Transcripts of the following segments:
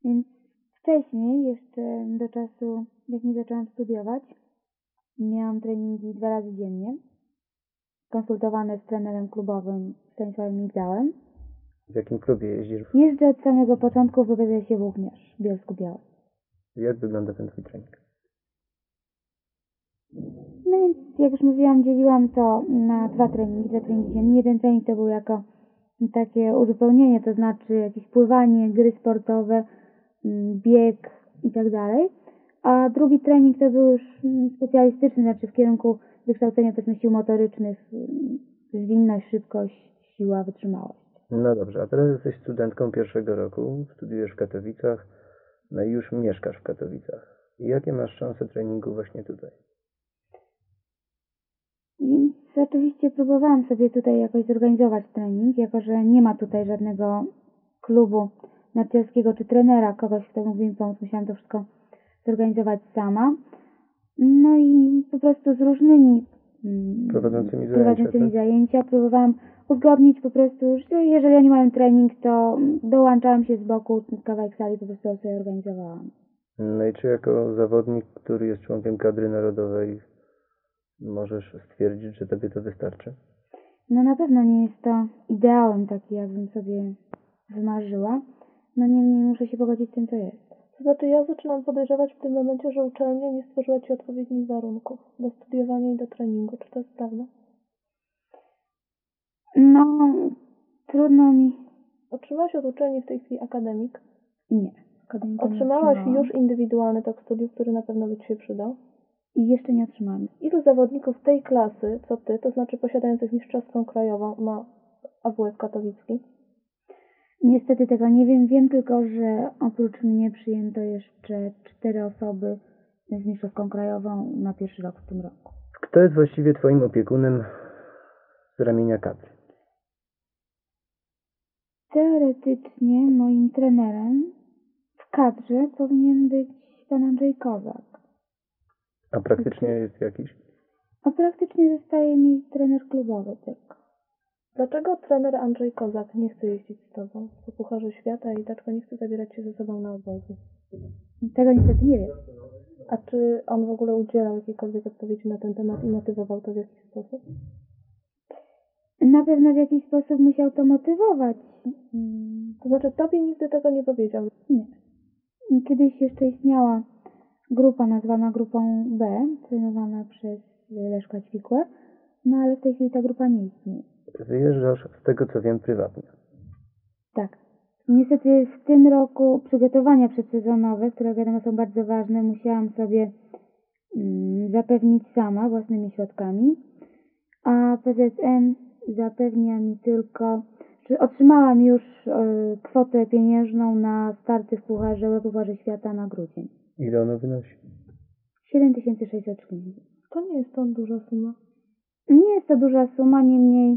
Więc wcześniej, jeszcze do czasu, jak nie zaczęłam studiować, miałam treningi 2 razy dziennie, konsultowane z trenerem klubowym Stanisławem Migdałem. W jakim klubie jeździsz? Jeżdżę od samego początku w WBZS-ie Włókniarz w Bielsku-Białej. Jak wygląda ten twój trening? No więc, jak już mówiłam, dzieliłam to na 2 treningi dziennie. Jeden trening to był jako takie uzupełnienie, to znaczy jakieś pływanie, gry sportowe, bieg i tak dalej. A drugi trening to był już specjalistyczny, znaczy w kierunku wykształcenia powiedzmy sił motorycznych, zwinność, szybkość, siła, wytrzymałość. No dobrze, a teraz jesteś studentką 1. roku, studiujesz w Katowicach, no i już mieszkasz w Katowicach. I jakie masz szanse treningu właśnie tutaj? Więc oczywiście próbowałam sobie tutaj jakoś zorganizować trening, jako że nie ma tutaj żadnego klubu narciarskiego czy trenera, kogoś, kto mógłby mi pomóc. Musiałam to wszystko zorganizować sama. No i po prostu z różnymi Prowadzącymi zajęcia próbowałam uzgodnić po prostu, że jeżeli oni mają trening, to dołączałam się z boku, kawałek sali po prostu sobie organizowałam. No i czy jako zawodnik, który jest członkiem kadry narodowej, możesz stwierdzić, że tobie to wystarczy? No na pewno nie jest to ideałem taki, jakbym sobie wymarzyła. No niemniej muszę się pogodzić z tym, co jest. To znaczy ja zaczynam podejrzewać w tym momencie, że uczelnia nie stworzyła Ci odpowiednich warunków do studiowania i do treningu. Czy to jest prawda? No, trudno mi. Otrzymałaś od uczelni w tej chwili akademik? Nie. Akademika nie Otrzymałaś otrzymałam. już indywidualny tok studiów, który na pewno by Ci się przydał? I jeszcze nie otrzymałam. Ilu zawodników tej klasy, co Ty, to znaczy posiadających mistrzowską krajową, ma AWF katowicki? Niestety tego nie wiem. Wiem tylko, że oprócz mnie przyjęto jeszcze 4 osoby z mistrzowską krajową na 1. rok w tym roku. Kto jest właściwie twoim opiekunem z ramienia kadry? Teoretycznie moim trenerem w kadrze powinien być pan Andrzej Kozak. A praktycznie jest jakiś? A praktycznie zostaje mi trener klubowy tylko. Dlaczego trener Andrzej Kozak nie chce jeździć z Tobą po Pucharze Świata i dlaczego nie chce zabierać się ze sobą na obozy? Tego niestety nie wiem. A czy on w ogóle udzielał jakiejkolwiek odpowiedzi na ten temat i motywował to w jakiś sposób? Na pewno w jakiś sposób musiał to motywować. To znaczy Tobie nigdy tego nie powiedział? Nie. Kiedyś jeszcze istniała grupa nazwana grupą B, trenowana przez Leszka Ćwikłę, no ale w tej chwili ta grupa nie istnieje. Wyjeżdżasz, z tego co wiem, prywatnie. Tak. Niestety w tym roku przygotowania przedsezonowe, które wiadomo są bardzo ważne, musiałam sobie zapewnić sama własnymi środkami, a PZN zapewnia mi tylko, że otrzymałam już kwotę pieniężną na starty w Pucharze Świata na grudzień. Ile ono wynosi? 7600 szylingów. To nie jest to duża suma. Nie jest to duża suma, niemniej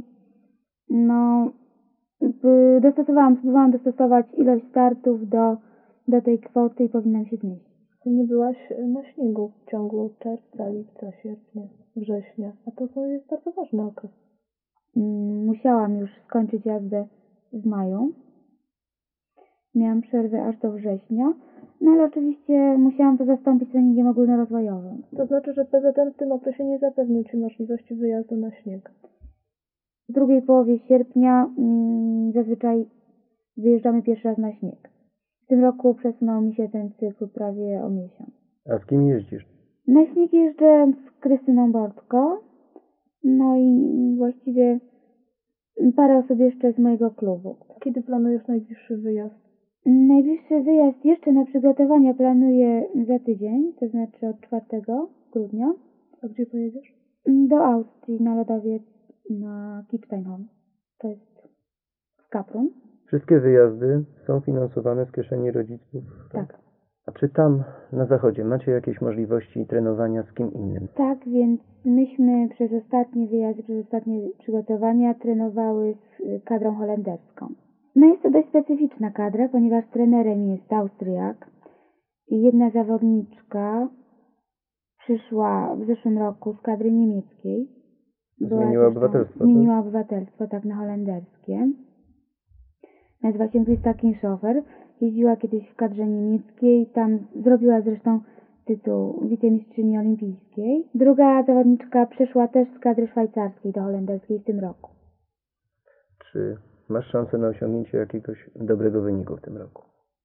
spróbowałam dostosować ilość startów do tej kwoty i powinnam się zmieścić. Ty nie byłaś na śniegu w ciągu czerwca, lipca, sierpnia, września, a to jest bardzo ważny okres. Musiałam już skończyć jazdę w maju. Miałam przerwę aż do września, no ale oczywiście musiałam to zastąpić treningiem ogólnorozwojowym. To znaczy, że PZN w tym okresie nie zapewnił Ci możliwości wyjazdu na śnieg. W drugiej połowie sierpnia zazwyczaj wyjeżdżamy pierwszy raz na śnieg. W tym roku przesunął mi się ten cykl prawie o miesiąc. A z kim jeździsz? Na śnieg jeżdżę z Krystyną Bortko, no i właściwie parę osób jeszcze z mojego klubu. Kiedy planujesz najbliższy wyjazd? Najbliższy wyjazd jeszcze na przygotowania planuję za tydzień, to znaczy od 4 grudnia. A gdzie pojedziesz? Do Austrii, na lodowiec, na Kitzsteinhorn. To jest w Kaprun. Wszystkie wyjazdy są finansowane z kieszeni rodziców? Tak. A czy tam, na zachodzie, macie jakieś możliwości trenowania z kim innym? Tak, więc myśmy przez ostatnie wyjazdy, przez ostatnie przygotowania trenowały z kadrą holenderską. No jest to dość specyficzna kadra, ponieważ trenerem jest Austriak. Jedna zawodniczka przyszła w zeszłym roku z kadry niemieckiej. Zmieniła obywatelstwo, Zmieniła tak? obywatelstwo, tak, na holenderskie. Nazywa się Christa Kinshofer. jeździła kiedyś w kadrze niemieckiej, tam zrobiła zresztą tytuł wicemistrzyni olimpijskiej. Druga zawodniczka przeszła też z kadry szwajcarskiej do holenderskiej w tym roku. Czy masz szansę na osiągnięcie jakiegoś dobrego wyniku w tym roku?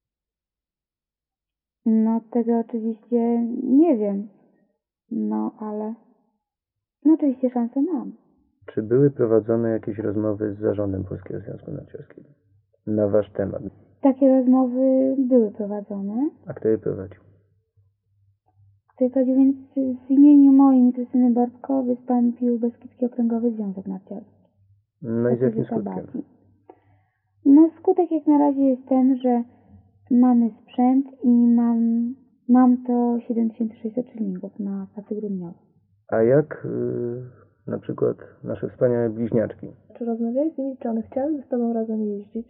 No tego oczywiście nie wiem, no ale oczywiście szansę mam. Czy były prowadzone jakieś rozmowy z zarządem Polskiego Związku Narciarskiego na wasz temat? Takie rozmowy były prowadzone. A kto je prowadził? Więc w imieniu moim i Krystyny Bortko wystąpił Beskidzki Okręgowy Związek Narciarski. No i z jakim skutkiem? No skutek jak na razie jest ten, że mamy sprzęt i mam to 7600 szylingów na pasy grudniowe. A jak na przykład nasze wspaniałe bliźniaczki? Czy rozmawiałeś z nimi, czy one chciały z tobą razem jeździć?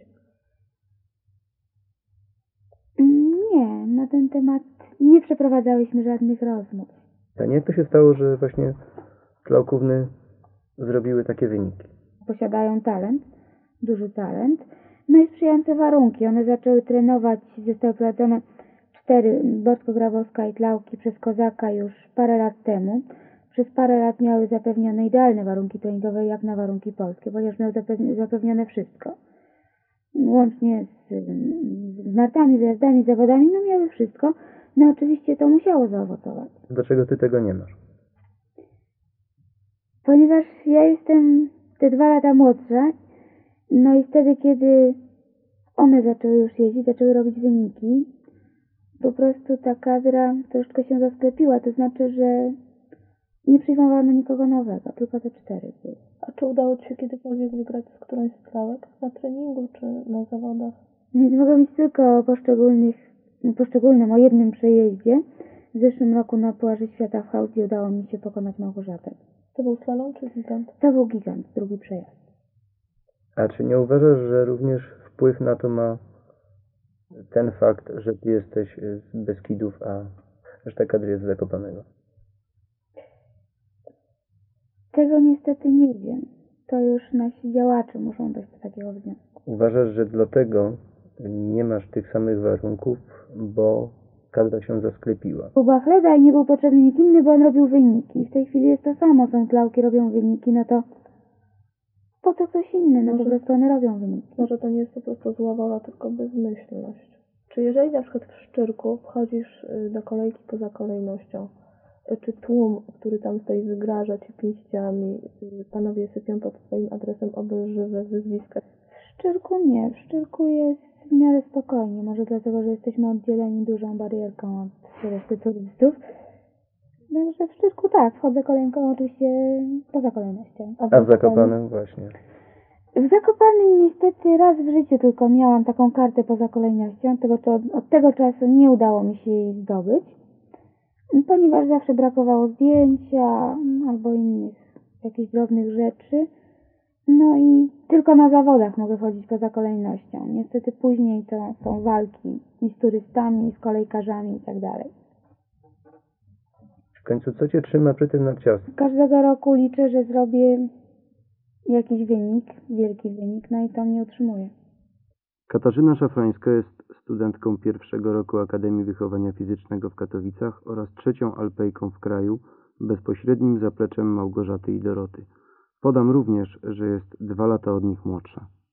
Nie, na ten temat nie przeprowadzałyśmy żadnych rozmów. A jak to się stało, że właśnie Klauków-ny zrobiły takie wyniki? Posiadają talent, duży talent, no i sprzyjające warunki. One zaczęły trenować, zostały prowadzone 4 Borsko-Grabowska i Klauki przez Kozaka już parę lat temu. Przez parę lat miały zapewnione idealne warunki treningowe jak na warunki polskie, ponieważ miały zapewnione wszystko. Łącznie z nartami, wyjazdami, zawodami, no miały wszystko. No oczywiście to musiało zaowocować. Dlaczego ty tego nie masz? Ponieważ ja jestem te 2 lata młodsza, no i wtedy, kiedy one zaczęły już jeździć, zaczęły robić wyniki, po prostu ta kadra troszkę się zasklepiła, to znaczy, że nie przyjmowano nikogo nowego, tylko te 4 były. A czy udało ci się kiedykolwiek wygrać z którąś z Klauek? Na treningu czy na zawodach? Więc mogę mówić tylko o poszczególnym, o jednym przejeździe. W zeszłym roku na Pucharze Świata w Hautzi udało mi się pokonać Małgorzatę. To był slalom czy gigant? To był gigant, drugi przejazd. A czy nie uważasz, że również wpływ na to ma ten fakt, że ty jesteś z Beskidów, a reszta kadry jest z Zakopanego? Tego niestety nie wiem. To już nasi działacze muszą dojść do takiego wniosku. Uważasz, że dlatego nie masz tych samych warunków, bo kadra się zasklepiła? Był Bachleda i nie był potrzebny nikt inny, bo on robił wyniki. W tej chwili jest to samo, są Klauki, robią wyniki, no to po co ktoś inny? No po prostu one robią wyniki. Może to nie jest po prostu zła wola, tylko bezmyślność. Czy jeżeli na przykład w Szczyrku wchodzisz do kolejki poza kolejnością, czy tłum, który tam stoi, wygraża ci pięściami, panowie sypią pod swoim adresem obelżywe wyzwiska? W Szczyrku nie. W Szczyrku jest w miarę spokojnie. Może dlatego, że jesteśmy oddzieleni dużą barierką od reszty turystów. Także w Szczyrku tak, wchodzę kolejką oczywiście poza kolejnością. A w Zakopanem właśnie. W Zakopanem niestety raz w życiu tylko miałam taką kartę poza kolejnością. Od tego czasu nie udało mi się jej zdobyć, ponieważ zawsze brakowało zdjęcia albo innych jakichś drobnych rzeczy. No i tylko na zawodach mogę chodzić poza kolejnością. Niestety później to są walki i z turystami, i z kolejkarzami i tak dalej. W końcu co cię trzyma przy tym narciarstwie? Każdego roku liczę, że zrobię jakiś wynik, wielki wynik, no i to mnie utrzymuje. Katarzyna Szafrańska jest studentką 1. roku Akademii Wychowania Fizycznego w Katowicach oraz 3. alpejką w kraju, bezpośrednim zapleczem Małgorzaty i Doroty. Podam również, że jest 2 lata od nich młodsza.